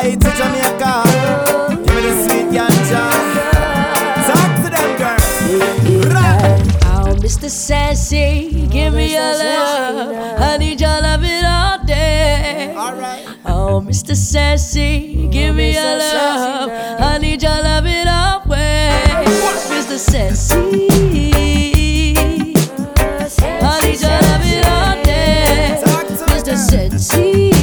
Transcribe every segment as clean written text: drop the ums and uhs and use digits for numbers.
Hawaii to Jamaica. Give me the sweet ganja. Talk to them, girl. Oh, Mr. Sassy, give me your love. I need your love it all day. Alright. Oh, Mr. Sassy, give me your love. I need your love it always. Mr. Sassy, I need your love it all day. Mr. Sassy,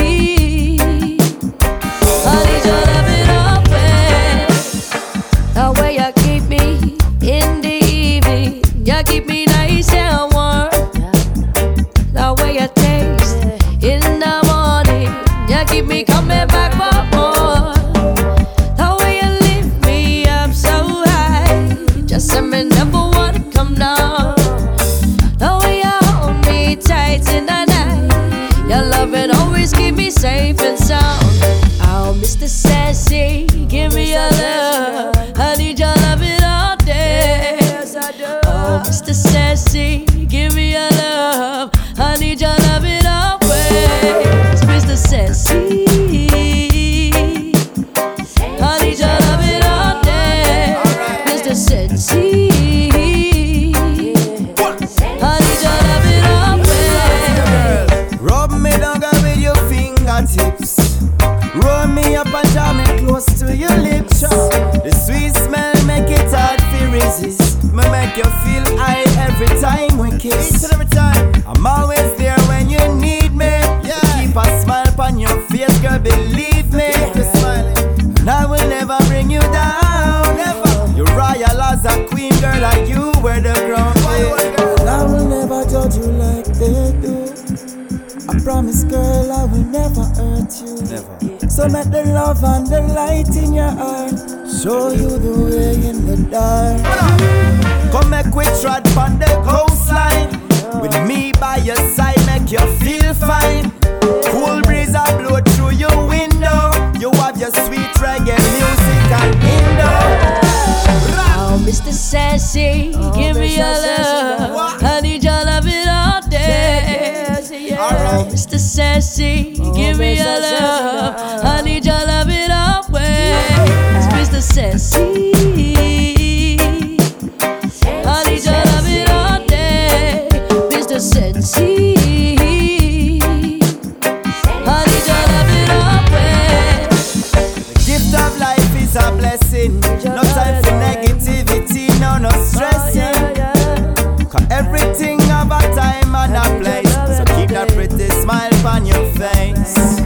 I need your love it always. The way you keep me in the evening, you keep me nice and warm. The way you taste in the morning, you keep me coming back for more. The way you lift me up so high, just let me never wanna come down. The way you hold me tight in the night, your loving always keep me safe and sound. Oh, Mr. Sassy, give me your love. I need your love it all day. Oh, Mr. Sassy, give me your love. I need your love it always. Mr. Sassy, I need your love it all day. Mr. Sassy, I need your love it always. Rub me down girl with your fingertips. Roll me up and draw me close to your lips. The sweet smell make it hard to resist. Me make you feel high every time we kiss. Every time. I'm always there when you need me. Yeah. Keep a smile upon your face, girl, believe me. And I will never bring you down. Never. You're royal as a queen, girl, like you wear the crown. And I will never judge you like they do. I promise, girl, I will never hurt you. Never. So make the love and the light in your heart show you the way in the dark. Come make we trot on the coastline. With me by your side, make you feel fine. Cool breeze a blow through your window. You have your sweet reggae music and Indo. Oh, Mr. Sassy, give me your love. I need your love it all day. Alright. Mr. Sassy, give me your love. I need your love it always. Mr. Sassy, I need your love it all day. Mr. Sassy, I need your love it always. The gift of life is a blessing. No time for negativity, no stressing. Cause everything have a time and a place. So keep that pretty smile on your face.